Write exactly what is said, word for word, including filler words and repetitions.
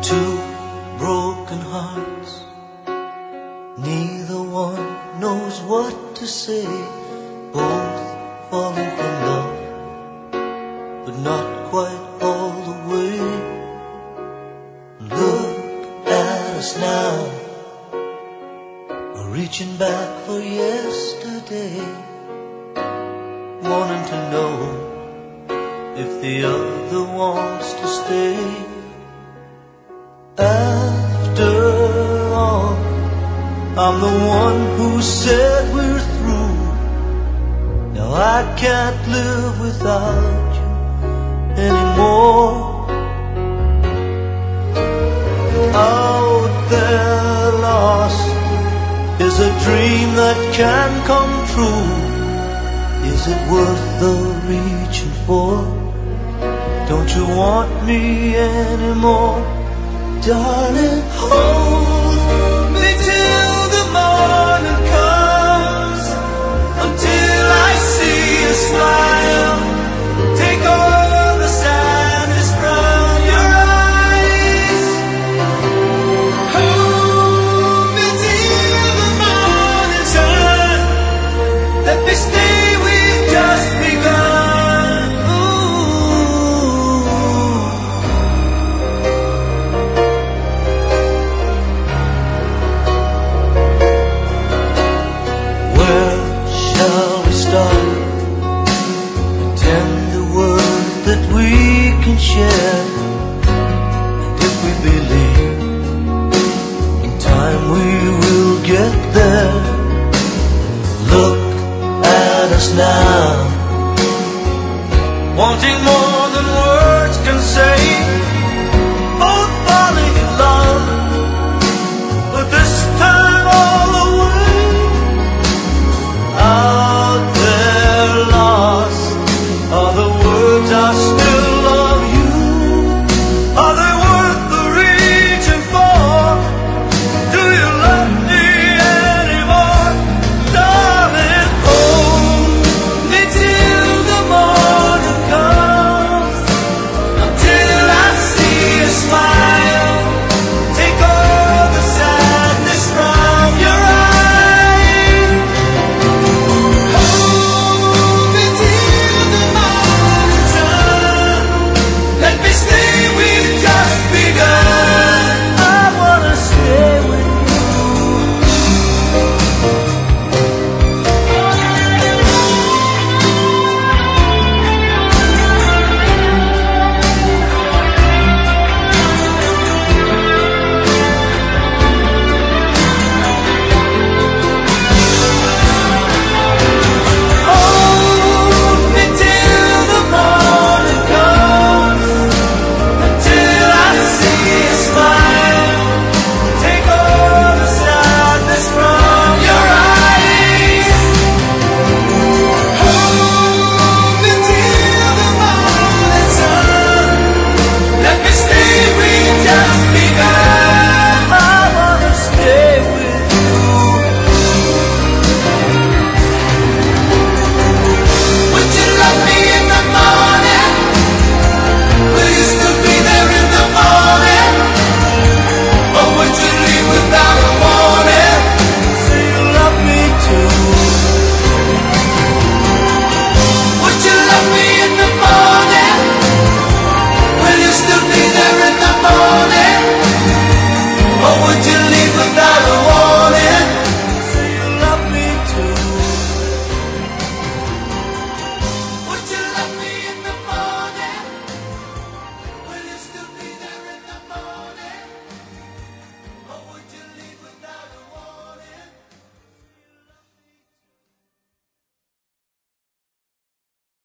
Two broken hearts, neither one knows what to say. Both falling from love, but not quite all the way. Look at us now, we're reaching back for yesterday, wanting to know if the other wants to stay. After all, I'm the one who said we're through. Now I can't live without you anymore. Out there lost is a dream that can come true. Is it worth the reaching for? Don't you want me anymore? Darling, hold me till the morning comes, until I see you smile.